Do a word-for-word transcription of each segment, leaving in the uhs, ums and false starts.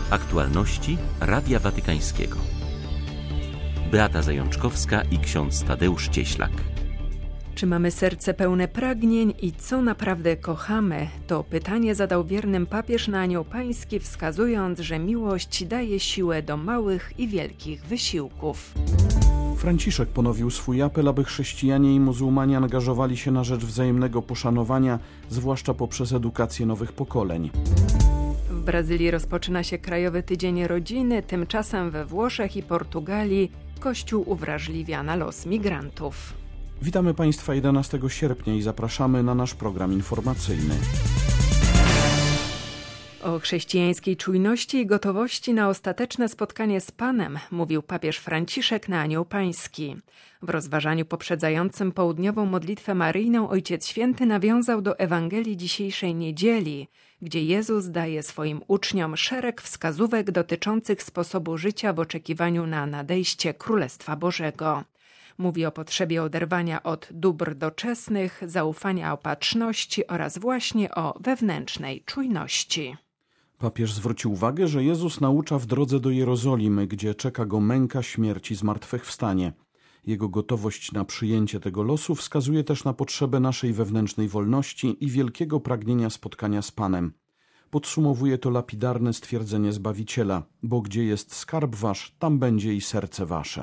Aktualności Radia Watykańskiego. Beata Zajączkowska i ksiądz Tadeusz Cieślak. Czy mamy serce pełne pragnień i co naprawdę kochamy? To pytanie zadał wiernym papież na Anioł Pański, wskazując, że miłość daje siłę do małych i wielkich wysiłków. Franciszek ponowił swój apel, aby chrześcijanie i muzułmanie angażowali się na rzecz wzajemnego poszanowania, zwłaszcza poprzez edukację nowych pokoleń. W Brazylii rozpoczyna się Krajowy Tydzień Rodziny, tymczasem we Włoszech i Portugalii Kościół uwrażliwia na los migrantów. Witamy Państwa jedenastego sierpnia i zapraszamy na nasz program informacyjny. O chrześcijańskiej czujności i gotowości na ostateczne spotkanie z Panem mówił papież Franciszek na Anioł Pański. W rozważaniu poprzedzającym południową modlitwę maryjną Ojciec Święty nawiązał do Ewangelii dzisiejszej niedzieli, gdzie Jezus daje swoim uczniom szereg wskazówek dotyczących sposobu życia w oczekiwaniu na nadejście Królestwa Bożego. Mówi o potrzebie oderwania od dóbr doczesnych, zaufania opatrzności oraz właśnie o wewnętrznej czujności. Papież zwrócił uwagę, że Jezus naucza w drodze do Jerozolimy, gdzie czeka go męka, śmierć i zmartwychwstanie. Jego gotowość na przyjęcie tego losu wskazuje też na potrzebę naszej wewnętrznej wolności i wielkiego pragnienia spotkania z Panem. Podsumowuje to lapidarne stwierdzenie Zbawiciela: bo gdzie jest skarb wasz, tam będzie i serce wasze.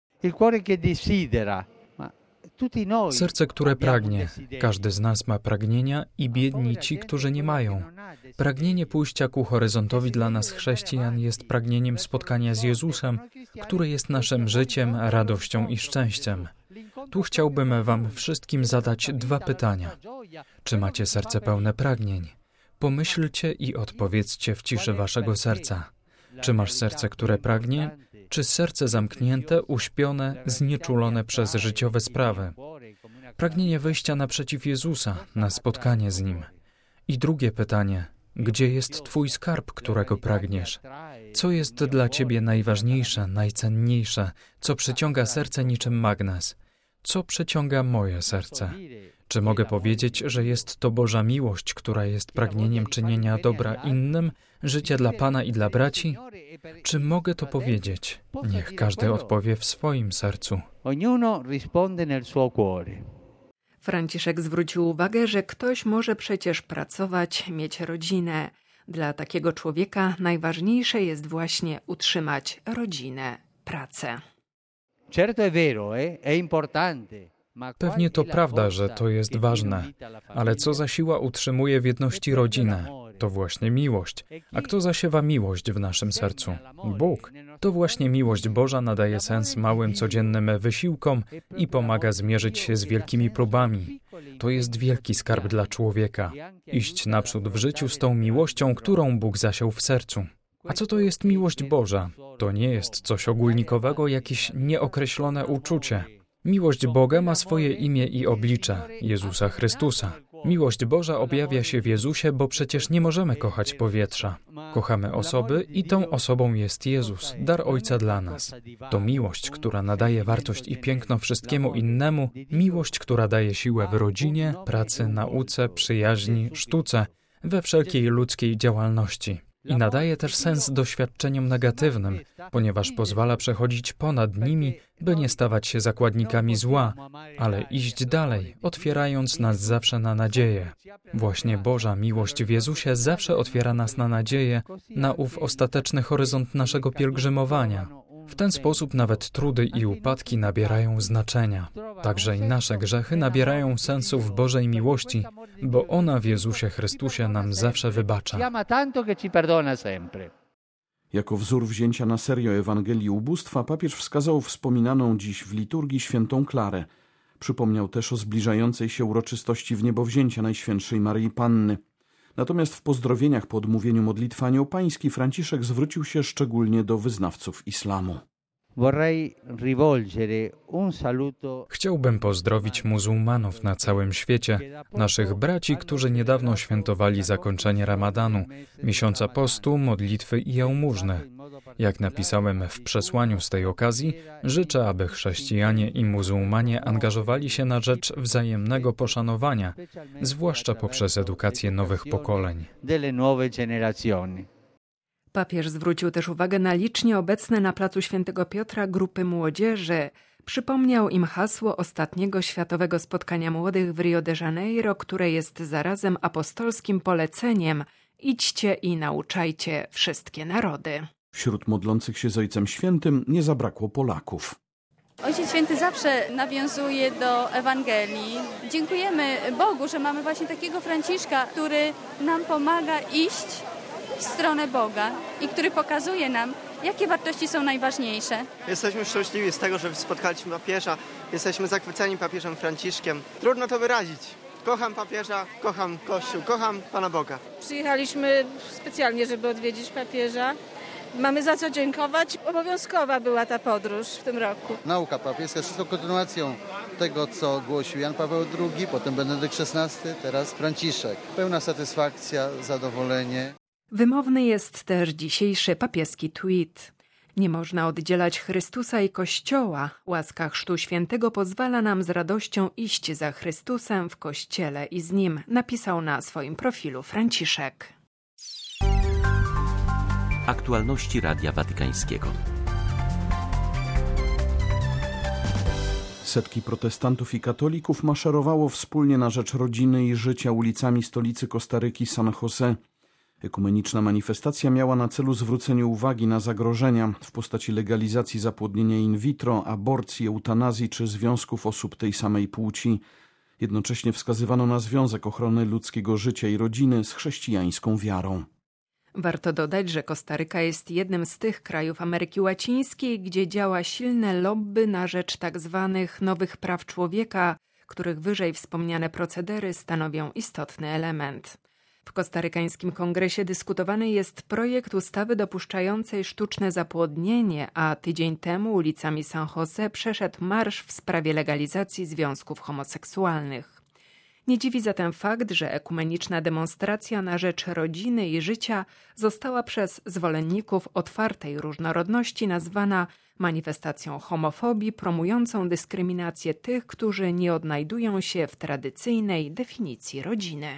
Serce, które pragnie. Każdy z nas ma pragnienia i biedni ci, którzy nie mają. Pragnienie pójścia ku horyzontowi dla nas chrześcijan jest pragnieniem spotkania z Jezusem, który jest naszym życiem, radością i szczęściem. Tu chciałbym wam wszystkim zadać dwa pytania. Czy macie serce pełne pragnień? Pomyślcie i odpowiedzcie w ciszy waszego serca. Czy masz serce, które pragnie? Czy serce zamknięte, uśpione, znieczulone przez życiowe sprawy? Pragnienie wyjścia naprzeciw Jezusa, na spotkanie z Nim. I drugie pytanie. Gdzie jest Twój skarb, którego pragniesz? Co jest dla Ciebie najważniejsze, najcenniejsze, co przyciąga serce niczym magnes? Co przyciąga moje serce? Czy mogę powiedzieć, że jest to Boża miłość, która jest pragnieniem czynienia dobra innym, życia dla Pana i dla braci? Czy mogę to powiedzieć? Niech każdy odpowie w swoim sercu. Franciszek zwrócił uwagę, że ktoś może przecież pracować, mieć rodzinę. Dla takiego człowieka najważniejsze jest właśnie utrzymać rodzinę, pracę. Pewnie to prawda, że to jest ważne, ale co za siła utrzymuje w jedności rodzinę? To właśnie miłość. A kto zasiewa miłość w naszym sercu? Bóg. To właśnie miłość Boża nadaje sens małym codziennym wysiłkom i pomaga zmierzyć się z wielkimi próbami. To jest wielki skarb dla człowieka. Iść naprzód w życiu z tą miłością, którą Bóg zasiał w sercu. A co to jest miłość Boża? To nie jest coś ogólnikowego, jakieś nieokreślone uczucie. Miłość Boga ma swoje imię i oblicze, Jezusa Chrystusa. Miłość Boża objawia się w Jezusie, bo przecież nie możemy kochać powietrza. Kochamy osoby i tą osobą jest Jezus, dar Ojca dla nas. To miłość, która nadaje wartość i piękno wszystkiemu innemu, miłość, która daje siłę w rodzinie, pracy, nauce, przyjaźni, sztuce, we wszelkiej ludzkiej działalności. I nadaje też sens doświadczeniom negatywnym, ponieważ pozwala przechodzić ponad nimi, by nie stawać się zakładnikami zła, ale iść dalej, otwierając nas zawsze na nadzieję. Właśnie Boża miłość w Jezusie zawsze otwiera nas na nadzieję, na ów ostateczny horyzont naszego pielgrzymowania. W ten sposób nawet trudy i upadki nabierają znaczenia. Także i nasze grzechy nabierają sensu w Bożej miłości, bo ona w Jezusie Chrystusie nam zawsze wybacza. Jako wzór wzięcia na serio Ewangelii ubóstwa papież wskazał wspominaną dziś w liturgii świętą Klarę. Przypomniał też o zbliżającej się uroczystości wniebowzięcia Najświętszej Maryi Panny. Natomiast w pozdrowieniach po odmówieniu modlitwy Anioł Pański Franciszek zwrócił się szczególnie do wyznawców islamu. Chciałbym pozdrowić muzułmanów na całym świecie, naszych braci, którzy niedawno świętowali zakończenie Ramadanu, miesiąca postu, modlitwy i jałmużny. Jak napisałem w przesłaniu z tej okazji, życzę, aby chrześcijanie i muzułmanie angażowali się na rzecz wzajemnego poszanowania, zwłaszcza poprzez edukację nowych pokoleń. Papież zwrócił też uwagę na licznie obecne na placu Świętego Piotra grupy młodzieży. Przypomniał im hasło ostatniego światowego spotkania młodych w Rio de Janeiro, które jest zarazem apostolskim poleceniem: idźcie i nauczajcie wszystkie narody. Wśród modlących się z Ojcem Świętym nie zabrakło Polaków. Ojciec Święty zawsze nawiązuje do Ewangelii. Dziękujemy Bogu, że mamy właśnie takiego Franciszka, który nam pomaga iść w stronę Boga i który pokazuje nam, jakie wartości są najważniejsze. Jesteśmy szczęśliwi z tego, że spotkaliśmy papieża. Jesteśmy zachwyceni papieżem Franciszkiem. Trudno to wyrazić. Kocham papieża, kocham Kościół, kocham Pana Boga. Przyjechaliśmy specjalnie, żeby odwiedzić papieża. Mamy za co dziękować. Obowiązkowa była ta podróż w tym roku. Nauka papieska jest czystą kontynuacją tego, co głosił Jan Paweł drugi, potem Benedykt szesnasty, teraz Franciszek. Pełna satysfakcja, zadowolenie. Wymowny jest też dzisiejszy papieski tweet. Nie można oddzielać Chrystusa i Kościoła. Łaska Chrztu Świętego pozwala nam z radością iść za Chrystusem w Kościele i z Nim, napisał na swoim profilu Franciszek. Aktualności Radia Watykańskiego. Setki protestantów i katolików maszerowało wspólnie na rzecz rodziny i życia ulicami stolicy Kostaryki San Jose. Ekumeniczna manifestacja miała na celu zwrócenie uwagi na zagrożenia w postaci legalizacji zapłodnienia in vitro, aborcji, eutanazji czy związków osób tej samej płci. Jednocześnie wskazywano na związek ochrony ludzkiego życia i rodziny z chrześcijańską wiarą. Warto dodać, że Kostaryka jest jednym z tych krajów Ameryki Łacińskiej, gdzie działa silne lobby na rzecz tak zwanych nowych praw człowieka, których wyżej wspomniane procedery stanowią istotny element. W kostarykańskim kongresie dyskutowany jest projekt ustawy dopuszczającej sztuczne zapłodnienie, a tydzień temu ulicami San Jose przeszedł marsz w sprawie legalizacji związków homoseksualnych. Nie dziwi zatem fakt, że ekumeniczna demonstracja na rzecz rodziny i życia została przez zwolenników otwartej różnorodności nazwana manifestacją homofobii promującą dyskryminację tych, którzy nie odnajdują się w tradycyjnej definicji rodziny.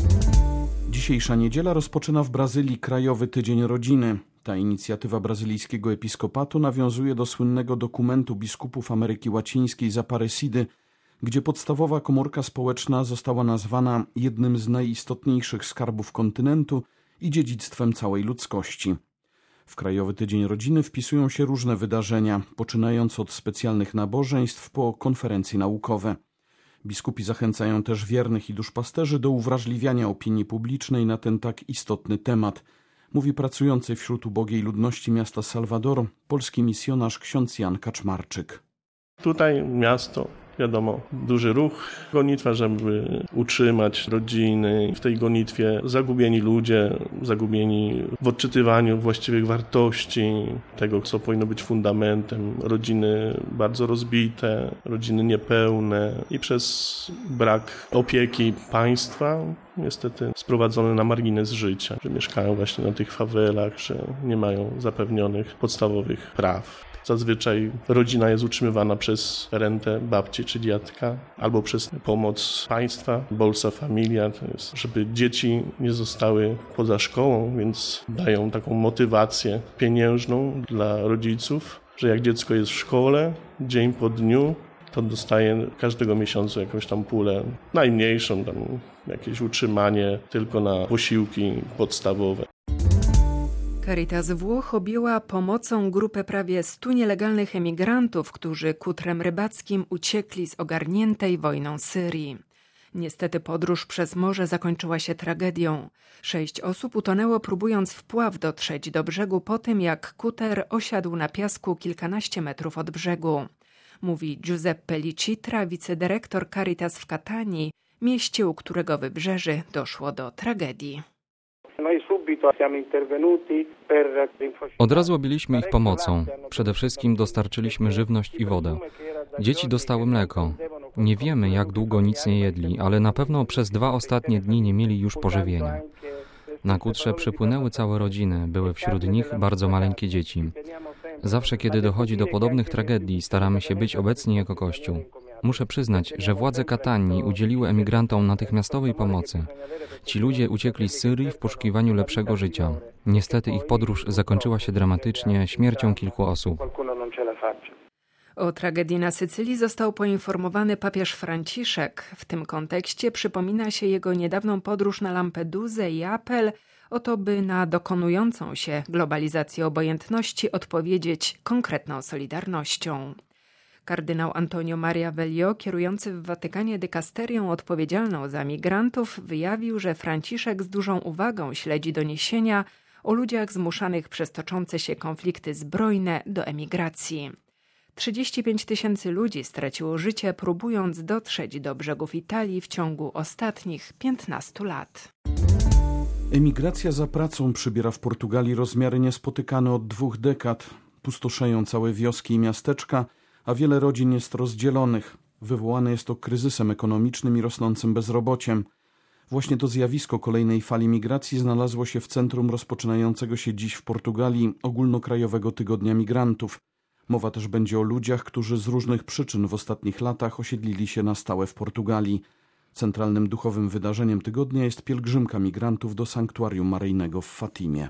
Dzisiejsza niedziela rozpoczyna w Brazylii Krajowy Tydzień Rodziny. Ta inicjatywa brazylijskiego episkopatu nawiązuje do słynnego dokumentu biskupów Ameryki Łacińskiej z Aparecidy, gdzie podstawowa komórka społeczna została nazwana jednym z najistotniejszych skarbów kontynentu i dziedzictwem całej ludzkości. W Krajowy Tydzień Rodziny wpisują się różne wydarzenia, poczynając od specjalnych nabożeństw po konferencje naukowe. Biskupi zachęcają też wiernych i duszpasterzy do uwrażliwiania opinii publicznej na ten tak istotny temat, mówi pracujący wśród ubogiej ludności miasta Salvador polski misjonarz ksiądz Jan Kaczmarczyk. Tutaj miasto, wiadomo, duży ruch, gonitwa, żeby utrzymać rodziny. W tej gonitwie zagubieni ludzie, zagubieni w odczytywaniu właściwych wartości, tego, co powinno być fundamentem. Rodziny bardzo rozbite, rodziny niepełne i przez brak opieki państwa niestety sprowadzone na margines życia, że mieszkają właśnie na tych fawelach, że nie mają zapewnionych podstawowych praw. Zazwyczaj rodzina jest utrzymywana przez rentę babci czy dziadka albo przez pomoc państwa, Bolsa Familia, to jest, żeby dzieci nie zostały poza szkołą, więc dają taką motywację pieniężną dla rodziców, że jak dziecko jest w szkole, dzień po dniu, to dostaje każdego miesiąca jakąś tam pulę, najmniejszą, tam jakieś utrzymanie tylko na posiłki podstawowe. Caritas Włoch objęła pomocą grupę prawie stu nielegalnych emigrantów, którzy kutrem rybackim uciekli z ogarniętej wojną Syrii. Niestety podróż przez morze zakończyła się tragedią. Sześć osób utonęło, próbując wpław dotrzeć do brzegu po tym, jak kuter osiadł na piasku kilkanaście metrów od brzegu. Mówi Giuseppe Licitra, wicedyrektor Caritas w Catanii, mieście, u którego wybrzeży doszło do tragedii. Od razu objęliśmy ich pomocą. Przede wszystkim dostarczyliśmy żywność i wodę. Dzieci dostały mleko. Nie wiemy, jak długo nic nie jedli, ale na pewno przez dwa ostatnie dni nie mieli już pożywienia. Na kutrze przypłynęły całe rodziny, były wśród nich bardzo maleńkie dzieci. Zawsze, kiedy dochodzi do podobnych tragedii, staramy się być obecni jako Kościół. Muszę przyznać, że władze Katanii udzieliły emigrantom natychmiastowej pomocy. Ci ludzie uciekli z Syrii w poszukiwaniu lepszego życia. Niestety ich podróż zakończyła się dramatycznie śmiercią kilku osób. O tragedii na Sycylii został poinformowany papież Franciszek. W tym kontekście przypomina się jego niedawną podróż na Lampedusę i apel o to, by na dokonującą się globalizację obojętności odpowiedzieć konkretną solidarnością. Kardynał Antonio Maria Velio, kierujący w Watykanie dykasterią odpowiedzialną za migrantów, wyjawił, że Franciszek z dużą uwagą śledzi doniesienia o ludziach zmuszanych przez toczące się konflikty zbrojne do emigracji. trzydzieści pięć tysięcy ludzi straciło życie, próbując dotrzeć do brzegów Italii w ciągu ostatnich piętnastu lat. Emigracja za pracą przybiera w Portugalii rozmiary niespotykane od dwóch dekad. Pustoszeją całe wioski i miasteczka, a wiele rodzin jest rozdzielonych. Wywołane jest to kryzysem ekonomicznym i rosnącym bezrobociem. Właśnie to zjawisko kolejnej fali migracji znalazło się w centrum rozpoczynającego się dziś w Portugalii ogólnokrajowego Tygodnia Migrantów. Mowa też będzie o ludziach, którzy z różnych przyczyn w ostatnich latach osiedlili się na stałe w Portugalii. Centralnym duchowym wydarzeniem tygodnia jest pielgrzymka migrantów do sanktuarium maryjnego w Fatimie.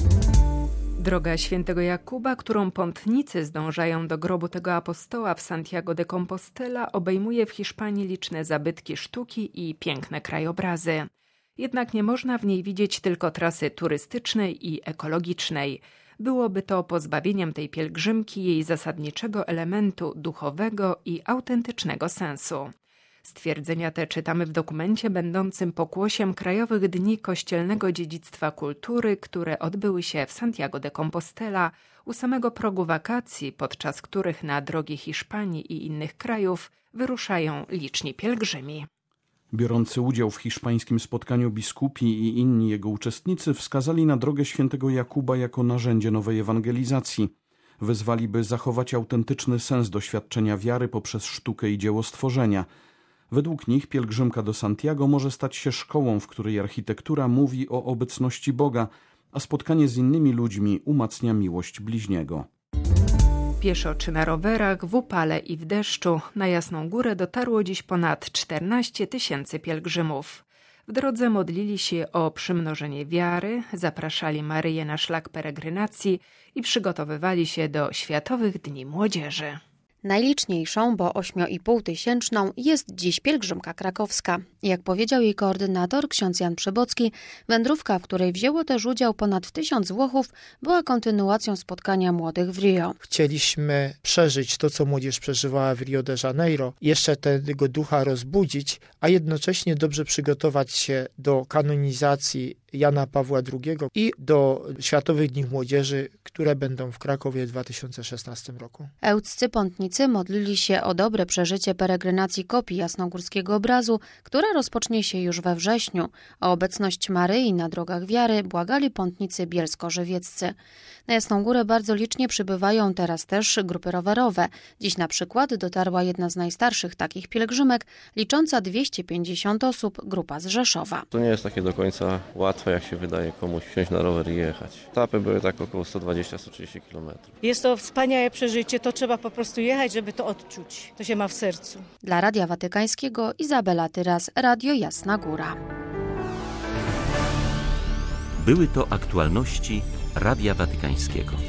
Droga świętego Jakuba, którą pątnicy zdążają do grobu tego apostoła w Santiago de Compostela, obejmuje w Hiszpanii liczne zabytki sztuki i piękne krajobrazy. Jednak nie można w niej widzieć tylko trasy turystycznej i ekologicznej. Byłoby to pozbawieniem tej pielgrzymki jej zasadniczego elementu duchowego i autentycznego sensu. Stwierdzenia te czytamy w dokumencie będącym pokłosiem Krajowych Dni Kościelnego Dziedzictwa Kultury, które odbyły się w Santiago de Compostela u samego progu wakacji, podczas których na drogi Hiszpanii i innych krajów wyruszają liczni pielgrzymi. Biorący udział w hiszpańskim spotkaniu biskupi i inni jego uczestnicy wskazali na drogę świętego Jakuba jako narzędzie nowej ewangelizacji. Wezwali, by zachować autentyczny sens doświadczenia wiary poprzez sztukę i dzieło stworzenia. Według nich pielgrzymka do Santiago może stać się szkołą, w której architektura mówi o obecności Boga, a spotkanie z innymi ludźmi umacnia miłość bliźniego. Pieszo czy na rowerach, w upale i w deszczu na Jasną Górę dotarło dziś ponad czternaście tysięcy pielgrzymów. W drodze modlili się o przymnożenie wiary, zapraszali Maryję na szlak peregrinacji i przygotowywali się do Światowych Dni Młodzieży. Najliczniejszą, bo ośmioipółtysięczną, jest dziś pielgrzymka krakowska. Jak powiedział jej koordynator, ksiądz Jan Przybocki, wędrówka, w której wzięło też udział ponad tysiąc Włochów, była kontynuacją spotkania młodych w Rio. Chcieliśmy przeżyć to, co młodzież przeżywała w Rio de Janeiro, jeszcze tego ducha rozbudzić, a jednocześnie dobrze przygotować się do kanonizacji Jana Pawła drugiego i do Światowych Dni Młodzieży, które będą w Krakowie w dwa tysiące szesnastym roku. Ełccy pątnicy modlili się o dobre przeżycie peregrinacji kopii jasnogórskiego obrazu, która rozpocznie się już we wrześniu. O obecność Maryi na drogach wiary błagali pątnicy bielsko-żywieccy. Na Jasną Górę bardzo licznie przybywają teraz też grupy rowerowe. Dziś na przykład dotarła jedna z najstarszych takich pielgrzymek, licząca dwieście pięćdziesiąt osób, grupa z Rzeszowa. To nie jest takie do końca łatwe, jak się wydaje komuś wsiąść na rower i jechać. Etapy były tak około sto dwadzieścia do stu trzydziestu kilometrów. Jest to wspaniałe przeżycie, to trzeba po prostu jechać, żeby to odczuć. To się ma w sercu. Dla Radia Watykańskiego Izabela Tyras, Radio Jasna Góra. Były to aktualności Radia Watykańskiego.